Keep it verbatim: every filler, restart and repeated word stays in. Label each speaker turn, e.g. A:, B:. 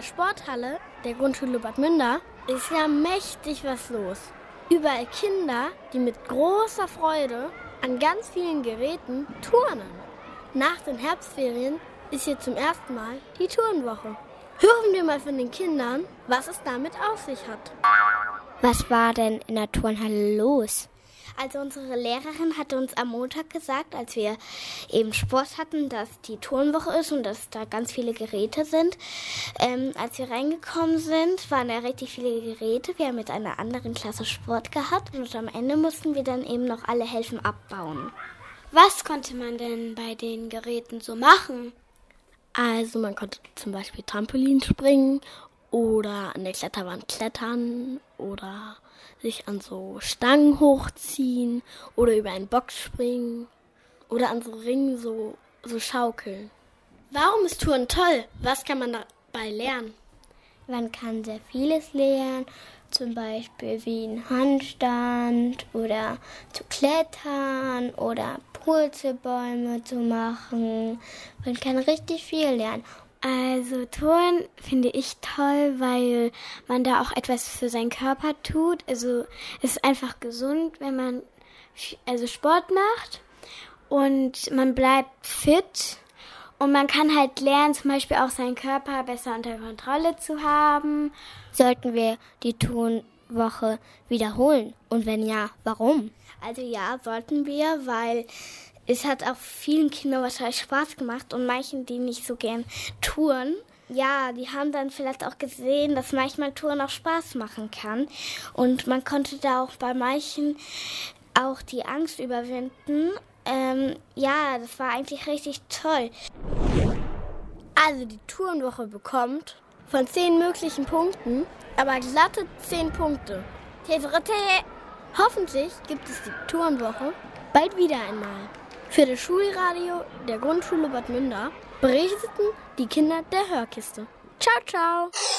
A: Sporthalle der Grundschule Bad Münder ist ja mächtig was los. Überall Kinder, die mit großer Freude an ganz vielen Geräten turnen. Nach den Herbstferien ist hier zum ersten Mal die Turnwoche. Hören wir mal von den Kindern, was es damit auf sich hat.
B: Was war denn in der Turnhalle los?
C: Also unsere Lehrerin hatte uns am Montag gesagt, als wir eben Sport hatten, dass die Turnwoche ist und dass da ganz viele Geräte sind. Ähm, als wir reingekommen sind, waren da richtig viele Geräte. Wir haben mit einer anderen Klasse Sport gehabt und am Ende mussten wir dann eben noch alle helfen abbauen.
B: Was konnte man denn bei den Geräten so machen?
A: Also man konnte zum Beispiel Trampolin springen oder an der Kletterwand klettern oder sich an so Stangen hochziehen oder über einen Box springen oder an so Ringen so, so schaukeln. Warum ist Touren toll? Was kann man dabei lernen?
B: Man kann sehr vieles lernen, zum Beispiel wie einen Handstand oder zu klettern oder Purzelbäume zu machen. Man kann richtig viel lernen. Also Touren finde ich toll, weil man da auch etwas für seinen Körper tut. Also es ist einfach gesund, wenn man also Sport macht und man bleibt fit. Und man kann halt lernen, zum Beispiel auch seinen Körper besser unter Kontrolle zu haben. Sollten wir die Turnwoche wiederholen? Und wenn ja, warum?
C: Also ja, sollten wir, weil es hat auch vielen Kindern wahrscheinlich Spaß gemacht und manchen, die nicht so gern touren. Ja, die haben dann vielleicht auch gesehen, dass manchmal Touren auch Spaß machen kann. Und man konnte da auch bei manchen auch die Angst überwinden. Ähm, ja, das war eigentlich richtig toll.
A: Also die Turnwoche bekommt von zehn möglichen Punkten, aber glatte zehn Punkte. Hoffentlich gibt es die Turnwoche bald wieder einmal. Für das Schulradio der Grundschule Bad Münder berichteten die Kinder der Hörkiste. Ciao, ciao!